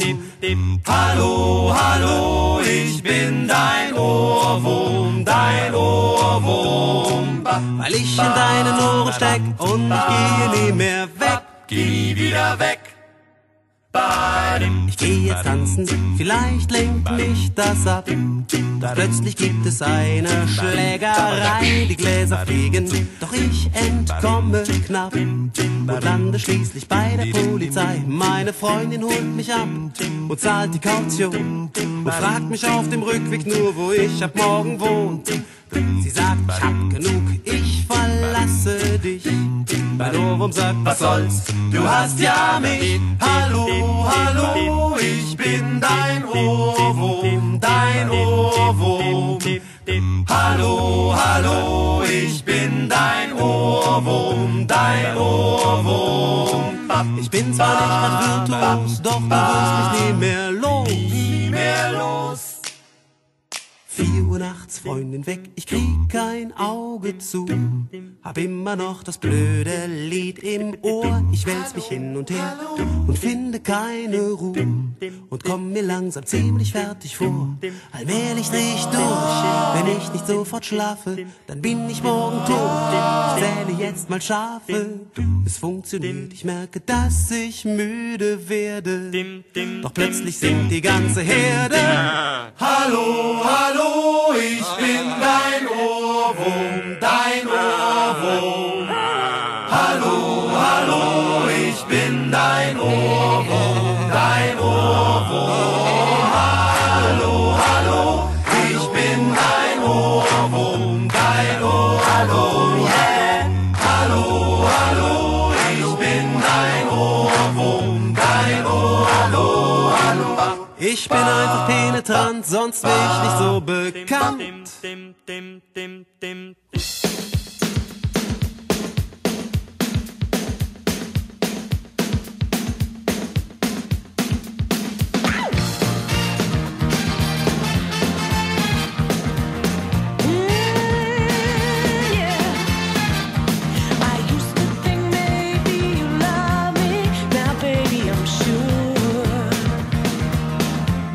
Hallo, hallo, ich bin dein Ohrwurm, dein Ohrwurm. weil ich in deinen Ohren steck und ich gehe nie mehr weg. Geh nie wieder weg. Ich geh jetzt tanzen, vielleicht lenkt mich das ab. Doch plötzlich gibt es eine Schlägerei, die Gläser fliegen, doch ich entkomme knapp und lande schließlich bei der Polizei. Meine Freundin holt mich ab und zahlt die Kaution und fragt mich auf dem Rückweg nur, wo ich ab morgen wohne. Sie sagt, ich hab genug, ich verlasse dich. Mein Ohrwurm sagt, was soll's, du hast ja mich. Hallo, hallo, ich bin dein Ohrwurm, dein Ohrwurm. Hallo, hallo, ich bin dein Ohrwurm, dein Ohrwurm. Ich bin zwar nicht grad virtuos, doch du wirst mich nie mehr los. Nie mehr los. Vier Uhr nachts, Freundin weg, ich krieg kein Auge zu. Hab immer noch das blöde Lied im Ohr. Ich wälz mich hin und her und finde keine Ruhe und komm mir langsam ziemlich fertig vor. Allmählich dreh ich durch, wenn ich nicht sofort schlafe, dann bin ich morgen tot. Ich zähle jetzt mal Schafe, es funktioniert, ich merke, dass ich müde werde. Doch plötzlich singt die ganze Herde. Hallo, hallo. Ich bin dein Ohrwurm, dein Ohrwurm. Hallo, hallo, ich bin dein Ohrwurm, dein Ohrwurm. Hallo, hallo, ich bin dein Ohrwurm, dein Ohrwurm. Hallo, hallo, ich bin dein Ohrwurm, dein Ohrwurm. Ich bin einfach penetrant, sonst wär ich nicht so bekannt.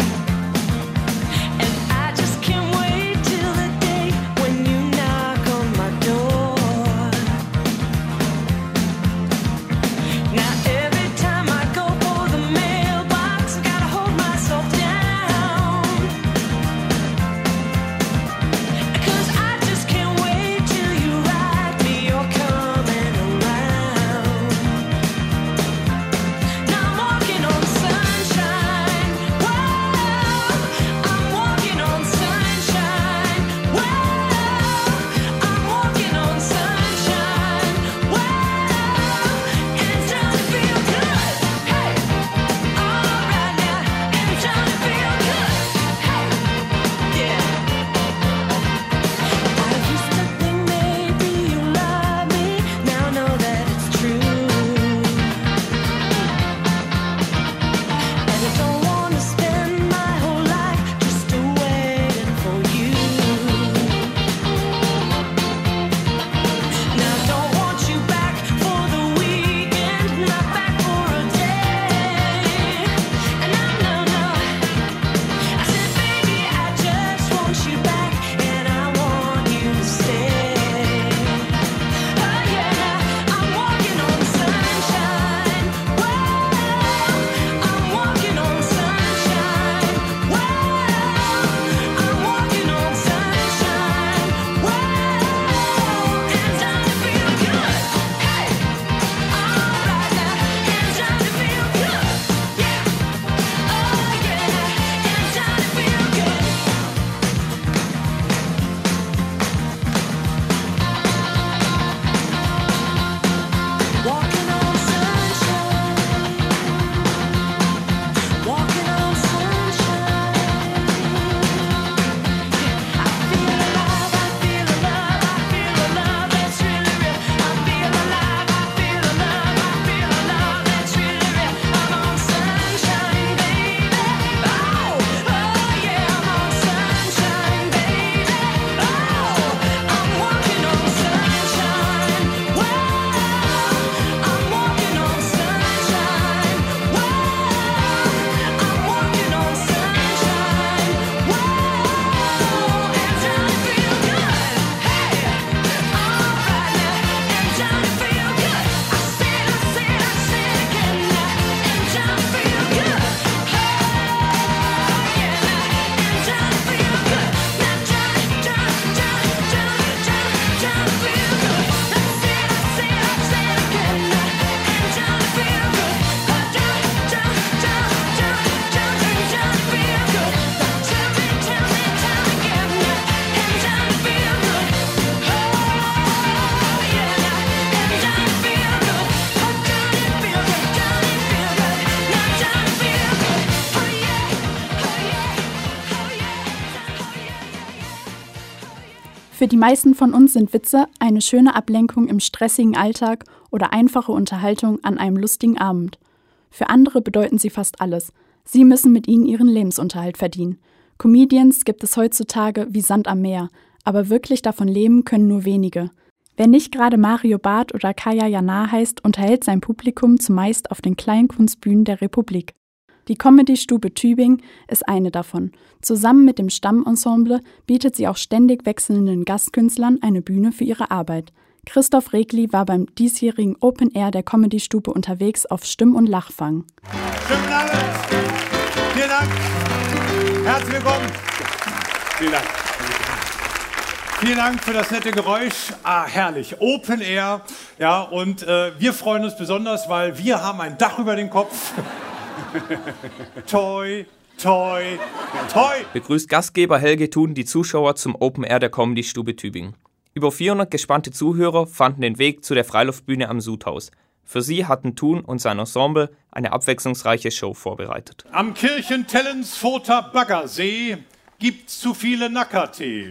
And I just can't wait till the day when you knock on Für die meisten von uns sind Witze eine schöne Ablenkung im stressigen Alltag oder einfache Unterhaltung an einem lustigen Abend. Für andere bedeuten sie fast alles. Sie müssen mit ihnen ihren Lebensunterhalt verdienen. Comedians gibt es heutzutage wie Sand am Meer, aber wirklich davon leben können nur wenige. Wer nicht gerade Mario Barth oder Kaya Jana heißt, unterhält sein Publikum zumeist auf den Kleinkunstbühnen der Republik. Die Comedy-Stube Tübingen ist eine davon. Zusammen mit dem Stammensemble bietet sie auch ständig wechselnden Gastkünstlern eine Bühne für ihre Arbeit. Christoph Regli war beim diesjährigen Open Air der Comedy-Stube unterwegs auf Stimm- und Lachfang. Schönen Abend. Vielen Dank. Herzlich willkommen. Vielen Dank. Vielen Dank für das nette Geräusch. Ah, herrlich. Open Air. Ja, und äh, wir freuen uns besonders, weil wir haben ein Dach über dem Kopf. Toi, toi, toi. Begrüßt Gastgeber Helge Thun die Zuschauer zum Open Air der Comedy-Stube Tübingen. Über vierhundert gespannte Zuhörer fanden den Weg zu der Freiluftbühne am Sudhaus. Für sie hatten Thun und sein Ensemble eine abwechslungsreiche Show vorbereitet. Am Kirchentellensfurter Baggersee gibt's zu viele Nackertee.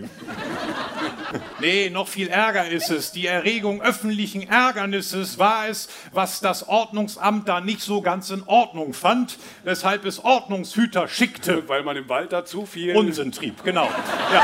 Nee, noch viel ärger ist es. Die Erregung öffentlichen Ärgernisses war es, was das Ordnungsamt da nicht so ganz in Ordnung fand, weshalb es Ordnungshüter schickte. Weil man im Wald da zu viel Unsinn trieb, genau. Ja.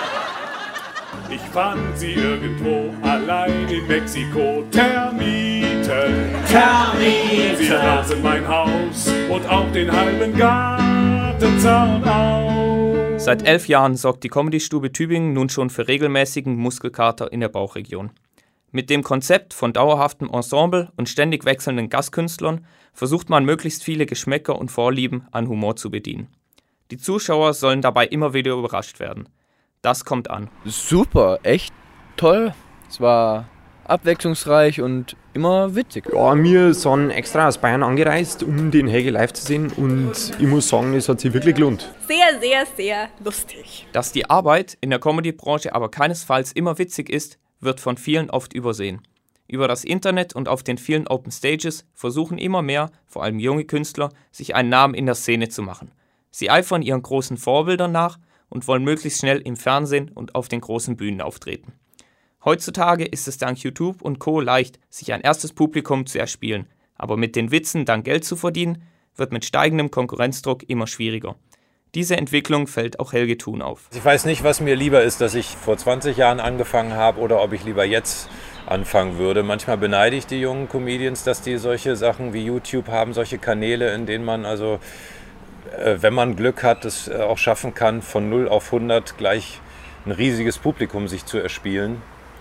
Ich fand sie irgendwo allein in Mexiko. Termiten, Termiten. Sie fraßen mein Haus und auch den halben Gartenzaun auf. Seit elf Jahren sorgt die Comedy-Stube Tübingen nun schon für regelmäßigen Muskelkater in der Bauchregion. Mit dem Konzept von dauerhaftem Ensemble und ständig wechselnden Gastkünstlern versucht man möglichst viele Geschmäcker und Vorlieben an Humor zu bedienen. Die Zuschauer sollen dabei immer wieder überrascht werden. Das kommt an. Super, echt toll. Es war abwechslungsreich und immer witzig. Ja, wir sind extra aus Bayern angereist, um den Helge live zu sehen, und ich muss sagen, es hat sich wirklich gelohnt. Sehr, sehr, sehr lustig. Dass die Arbeit in der Comedy-Branche aber keinesfalls immer witzig ist, wird von vielen oft übersehen. Über das Internet und auf den vielen Open Stages versuchen immer mehr, vor allem junge Künstler, sich einen Namen in der Szene zu machen. Sie eifern ihren großen Vorbildern nach und wollen möglichst schnell im Fernsehen und auf den großen Bühnen auftreten. Heutzutage ist es dank YouTube und Co. leicht, sich ein erstes Publikum zu erspielen, aber mit den Witzen dann Geld zu verdienen, wird mit steigendem Konkurrenzdruck immer schwieriger. Diese Entwicklung fällt auch Helge Thun auf. Ich weiß nicht, was mir lieber ist, dass ich vor zwanzig Jahren angefangen habe oder ob ich lieber jetzt anfangen würde. Manchmal beneide ich die jungen Comedians, dass die solche Sachen wie YouTube haben, solche Kanäle, in denen man also, äh, wenn man Glück hat, es äh, auch schaffen kann, von null auf hundert gleich ein riesiges Publikum sich zu erspielen.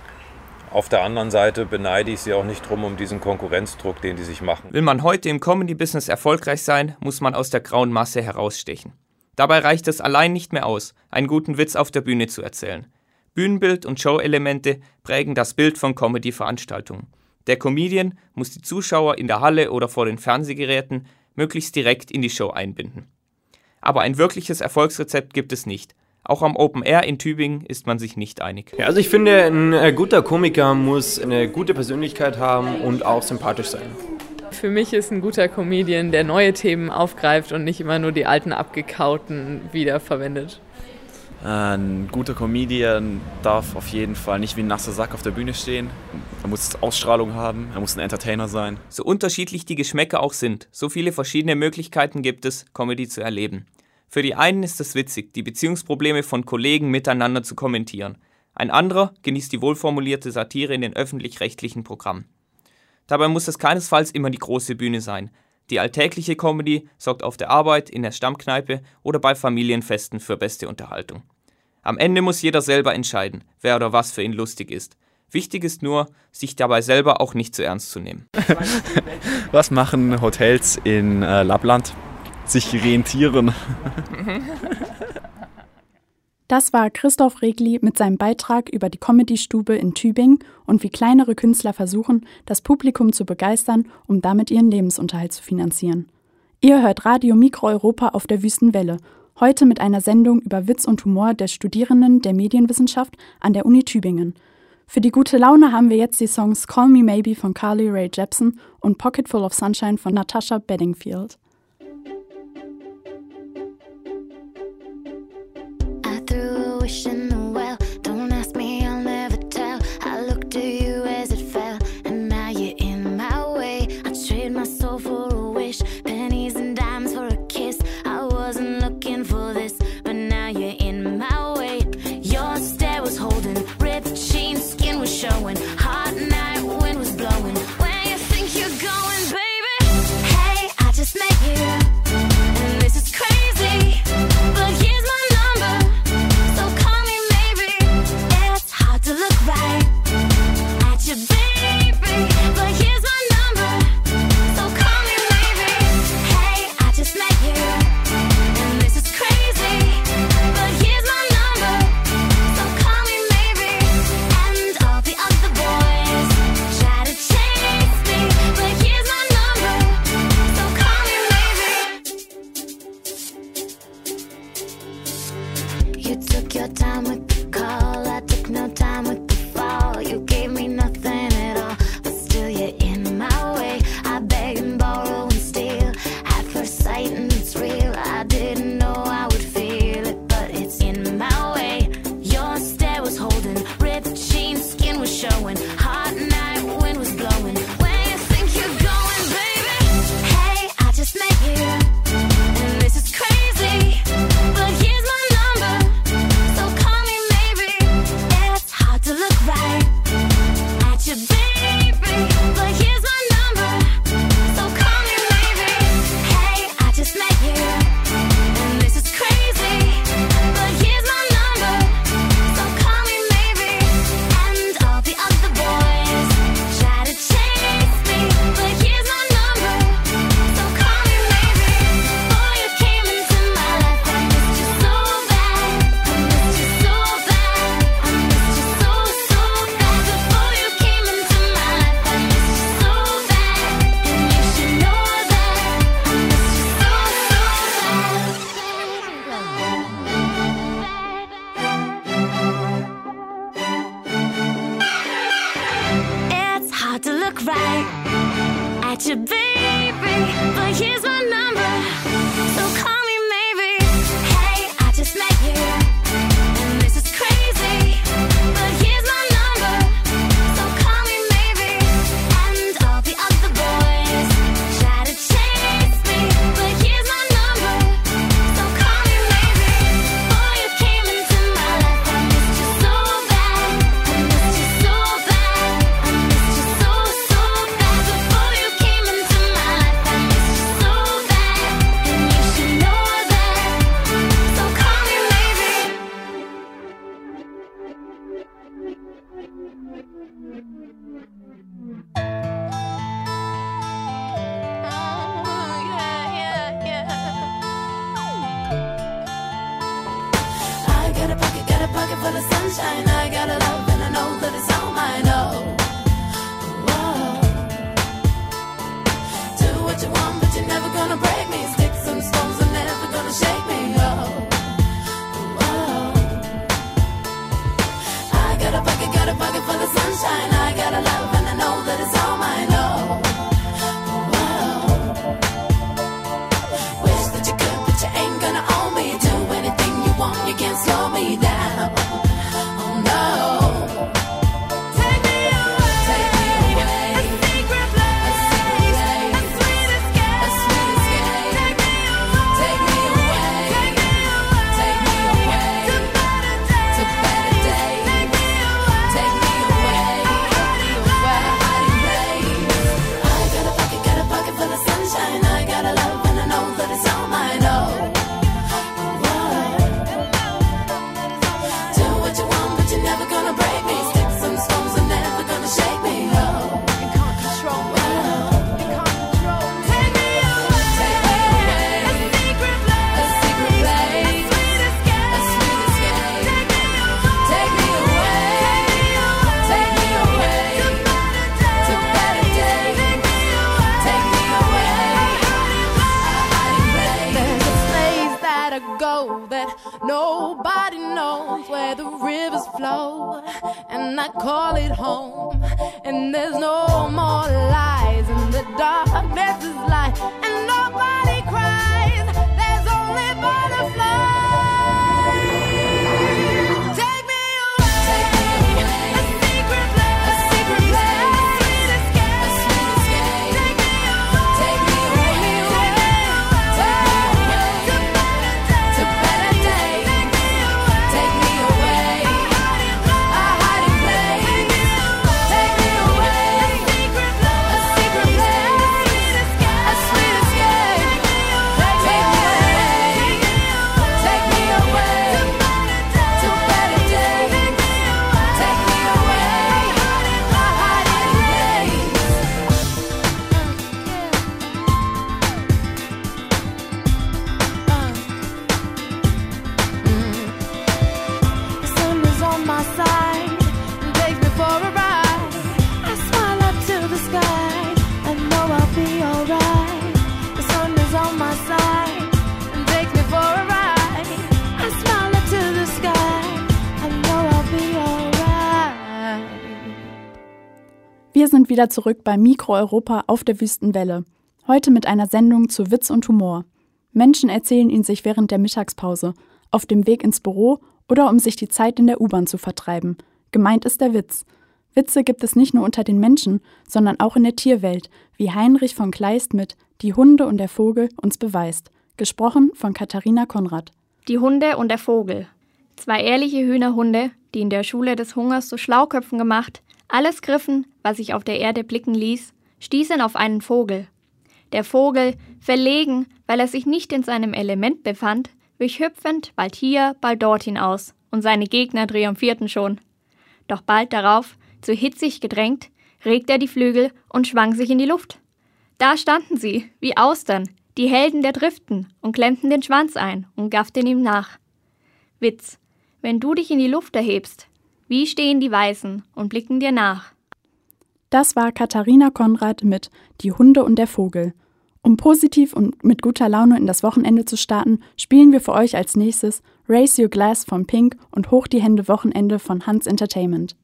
Auf der anderen Seite beneide ich sie auch nicht drum um diesen Konkurrenzdruck, den die sich machen. Will man heute im Comedy-Business erfolgreich sein, muss man aus der grauen Masse herausstechen. Dabei reicht es allein nicht mehr aus, einen guten Witz auf der Bühne zu erzählen. Bühnenbild und Show-Elemente prägen das Bild von Comedy-Veranstaltungen. Der Comedian muss die Zuschauer in der Halle oder vor den Fernsehgeräten möglichst direkt in die Show einbinden. Aber ein wirkliches Erfolgsrezept gibt es nicht. Auch am Open Air in Tübingen ist man sich nicht einig. Ja, also ich finde, ein äh, guter Komiker muss eine gute Persönlichkeit haben und auch sympathisch sein. Für mich ist ein guter Comedian, der neue Themen aufgreift und nicht immer nur die alten abgekauten wiederverwendet. Ein guter Comedian darf auf jeden Fall nicht wie ein nasser Sack auf der Bühne stehen. Er muss Ausstrahlung haben, er muss ein Entertainer sein. So unterschiedlich die Geschmäcker auch sind, so viele verschiedene Möglichkeiten gibt es, Comedy zu erleben. Für die einen ist es witzig, die Beziehungsprobleme von Kollegen miteinander zu kommentieren. Ein anderer genießt die wohlformulierte Satire in den öffentlich-rechtlichen Programmen. Dabei muss es keinesfalls immer die große Bühne sein. Die alltägliche Comedy sorgt auf der Arbeit, in der Stammkneipe oder bei Familienfesten für beste Unterhaltung. Am Ende muss jeder selber entscheiden, wer oder was für ihn lustig ist. Wichtig ist nur, sich dabei selber auch nicht zu ernst zu nehmen. Was machen Hotels in äh, Lappland? Sich rentieren. Das war Christoph Regli mit seinem Beitrag über die Comedy-Stube in Tübingen und wie kleinere Künstler versuchen, das Publikum zu begeistern, um damit ihren Lebensunterhalt zu finanzieren. Ihr hört Radio Mikro Europa auf der Wüstenwelle, heute mit einer Sendung über Witz und Humor der Studierenden der Medienwissenschaft an der Uni Tübingen. Für die gute Laune haben wir jetzt die Songs Call Me Maybe von Carly Rae Jepsen und Pocket Full of Sunshine von Natasha Bedingfield. Wish in the well, don't ask me how time with the call, I took no time with the fall. You gave me nothing at all, but still you're in my way. I beg and borrow and steal at first sight, and it's real. I didn't know I would feel it, but it's in my way. Your stare was holding, ripped jeans, skin was showing, hot night wind was blowing. Where you think you're going, baby? Hey, I just met you, and this is crazy, but here's my number, so call me maybe. It's hard to look right at you, baby, but here's my number, so call me maybe. Hey, I just met you, and this is crazy, but here's my number, so call me maybe. And all the other boys try to chase me, but here's my number, so call me maybe. Before you came into my life, I missed you so bad, I missed you so bad, I missed you so, so bad. Before you came into my life, I missed you so bad, and you should know that I missed you so, so bad. It's hard to look right at you, baby, but here's my number, so call me maybe. Hey, I just met you, and this is crazy, but here's my number, so call me maybe. And all the other boys try to chase me, but here's my number, so call me maybe. Before you came into my life, I missed you so bad, I missed you so bad, I missed you so, so bad. Before you came into my life, I missed you so bad, and you should know that, so call me maybe. I got a pocket, got a pocket full of sunshine. I got a love and I know that it's all mine. Oh, whoa. Do what you want, but you're never gonna break me. Sticks and stones are never gonna shake me. Oh, whoa. I got a pocket, got a pocket full of sunshine. I got a love and I know that it's all mine. Oh, whoa. Wish that you could, but you ain't gonna own me. Do anything you want, you can't slow me down. Oh no. Take me away. Take me away. A secret place. A secret place. A sweet escape. A sweet escape. Take me away. Take me away. Take me away. Take me away. To better days. To better days. Take me away. Take me away. Where a hiding place. I got a pocket, got a pocket full of sunshine. I got a love and I know that it's all mine. Oh. Do what you want, but you're never gonna break me. Sticks and stones are never gonna shake me. Oh, you can't control me. You can't control me. Take me away. Take me away. A secret place. A secret place. A sweet escape. A sweet escape. Take me away. Take me away. Take me away. To better days. Take me away. A hiding place. There's a place that I go that nobody knows, where the rivers flow, and I call it home. And there's no more lies, and the darkness is light, and nobody cries. There's only butterflies. Take me away. Take me away. A secret place. A secret place. A sweet escape. A sweet escape. Take me away. Take me away. Take me away. To better days. Take me away. A hiding place. Take me away. A secret place. A secret place. Wir sind wieder zurück bei Mikro Europa auf der Wüstenwelle. Heute mit einer Sendung zu Witz und Humor. Menschen erzählen ihn sich während der Mittagspause, auf dem Weg ins Büro oder um sich die Zeit in der U-Bahn zu vertreiben. Gemeint ist der Witz. Witze gibt es nicht nur unter den Menschen, sondern auch in der Tierwelt, wie Heinrich von Kleist mit Die Hunde und der Vogel uns beweist. Gesprochen von Katharina Konrad. Die Hunde und der Vogel. Zwei ehrliche Hühnerhunde, die in der Schule des Hungers zu Schlauköpfen gemacht, alles griffen, was sich auf der Erde blicken ließ, stießen auf einen Vogel. Der Vogel, verlegen, weil er sich nicht in seinem Element befand, wich hüpfend bald hier, bald dorthin aus, und seine Gegner triumphierten schon. Doch bald darauf, zu hitzig gedrängt, regte er die Flügel und schwang sich in die Luft. Da standen sie, wie Austern, die Helden der Driften, und klemmten den Schwanz ein und gafften ihm nach. Witz: Wenn du dich in die Luft erhebst, wie stehen die Weißen und blicken dir nach? Das war Katharina Konrad mit Die Hunde und der Vogel. Um positiv und mit guter Laune in das Wochenende zu starten, spielen wir für euch als nächstes Raise Your Glass von Pink und Hoch die Hände Wochenende von Hans Entertainment.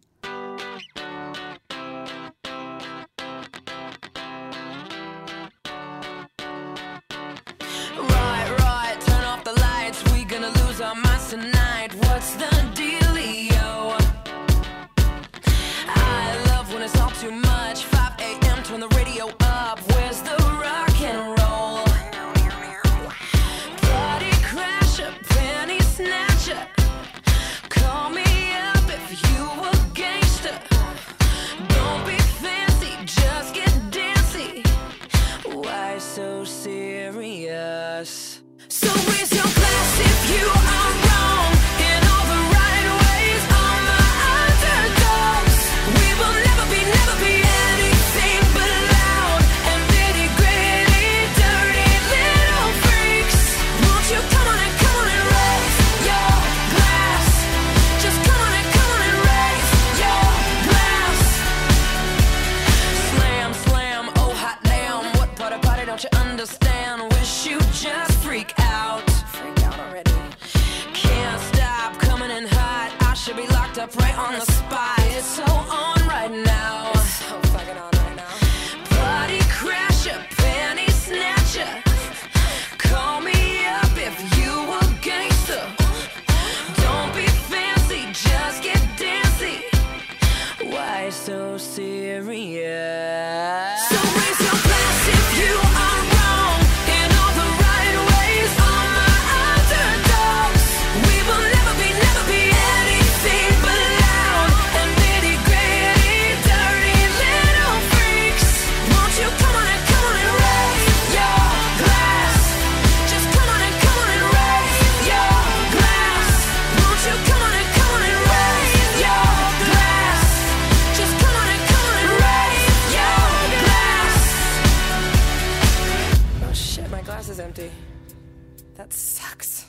That sucks.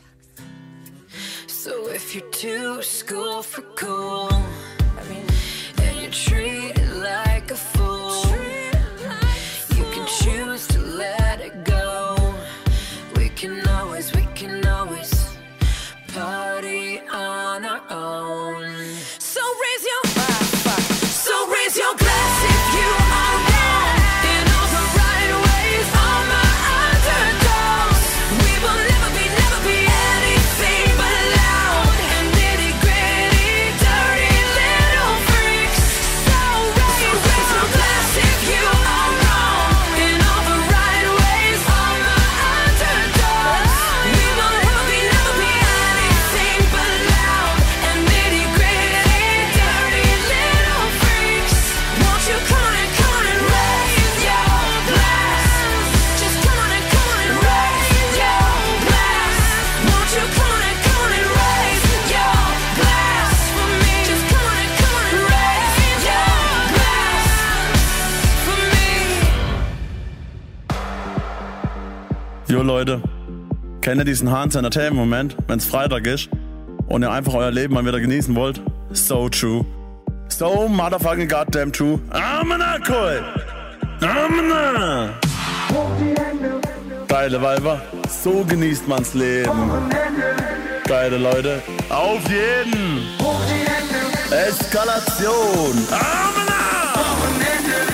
So if you're too school for cool, I mean, and you're treated like a fool, you can choose to let it go. We can always, we can always party on our own. So raise your, ah, fuck. So raise your glass if you are wrong in all the right ways. All my underdogs, we will never be, never be anything but loud and nitty gritty, dirty little freaks. So raise, raise your glass if you are wrong in all the right ways. All my underdogs, we will never be, never be anything but loud and nitty gritty, dirty little freaks. Won't you come on and come on and raise your glass? Just come on and come on and raise your glass. Won't you come on and come on and raise your glass for me? Just come on and come on and raise your glass for me. Jo Leute, kennt ihr diesen Hans Entertainment-Moment, wenn's Freitag ist und ihr einfach euer Leben mal wieder genießen wollt? So true. So motherfucking goddamn true. Amena, cool. Amena. Geile Weiber, so genießt man's Leben. Geile Leute, auf jeden. Eskalation. Amena.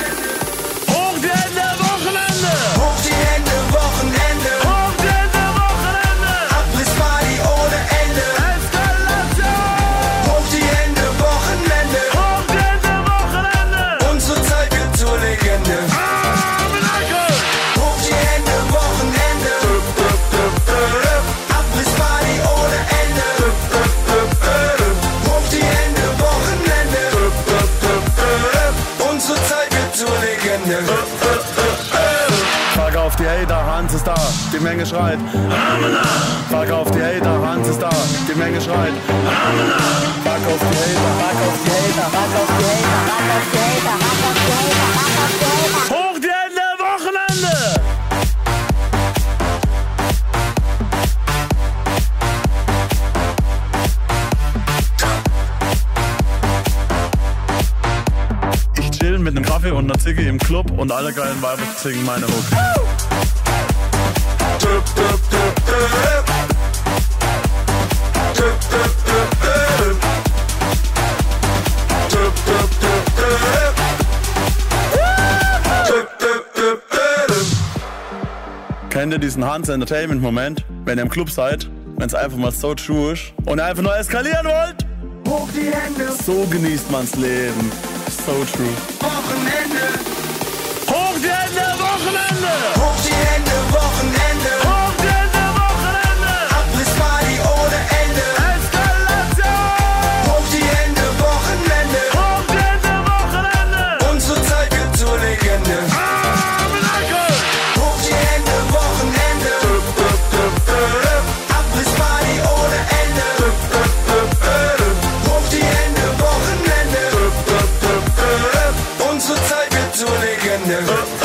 die Menge schreit. Amena! Fuck auf die Hater, Hans ist da, die Menge schreit. Amena! Fuck auf die Hater, fuck auf die Hater, fuck auf die Hater, fuck auf die Hater, fuck auf die Hater, fuck auf die Hater. Hoch die Hände, Wochenende! Ich chill mit nem Kaffee und ner Ziggy im Club und alle geilen Weiber singen meine Hook. Kennt ihr diesen Hans Entertainment Moment, wenn ihr im Club seid, wenn es einfach mal so true ist und ihr einfach nur eskalieren wollt? Hoch die Hände! So genießt man's Leben. So true. Wochenende! Hoch die Hände, Wochenende! Hoch die Hände, Wochenende! Hoch die Hände, Wochenende! Abrissparty ohne Ende! Eskalation! Hoch die Hände, Wochenende! Hoch die Hände, Wochenende! Unsere Zeit wird zur Legende! Hoch die Hände, Wochenende! Abrissparty ohne Ende! Hoch die Hände, Wochenende! Unsere Zeit wird zur Legende!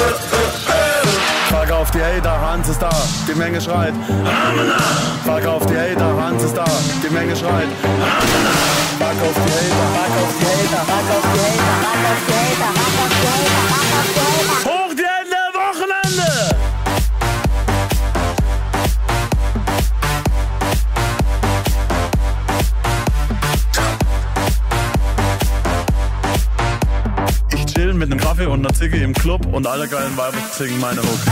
Fuck auf die Hater, Hans ist da, die Menge schreit. Amena! Fuck auf die Hater, Hans ist da, die Menge schreit. Amena! Fuck auf die Hater, fuck auf die Hater, fuck auf die Hater, fuck auf die Hater, fuck auf die Hater, fuck auf die Hater. Hoch die Hände, Wochenende! Ich chill mit nem Kaffee und ner Ziggy im Club und alle geilen Weiber singen meine Hook.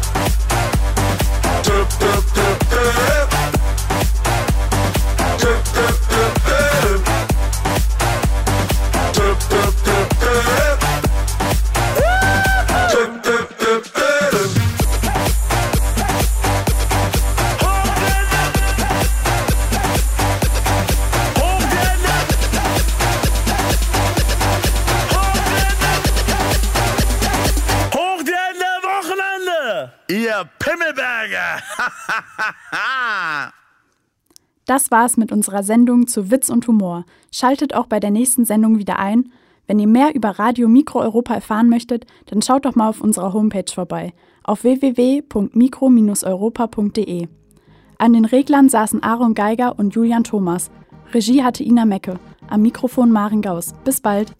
Hoch die Hände, Wochenende! Ihr Pimmelberger! Das war's mit unserer Sendung zu Witz und Humor. Schaltet auch bei der nächsten Sendung wieder ein. Wenn ihr mehr über Radio Mikro Europa erfahren möchtet, dann schaut doch mal auf unserer Homepage vorbei, auf w w w punkt mikro europa punkt d e. An den Reglern saßen Aaron Geiger und Julian Thomas. Regie hatte Ina Mecke. Am Mikrofon Maren Gauss. Bis bald.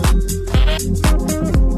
Thank you.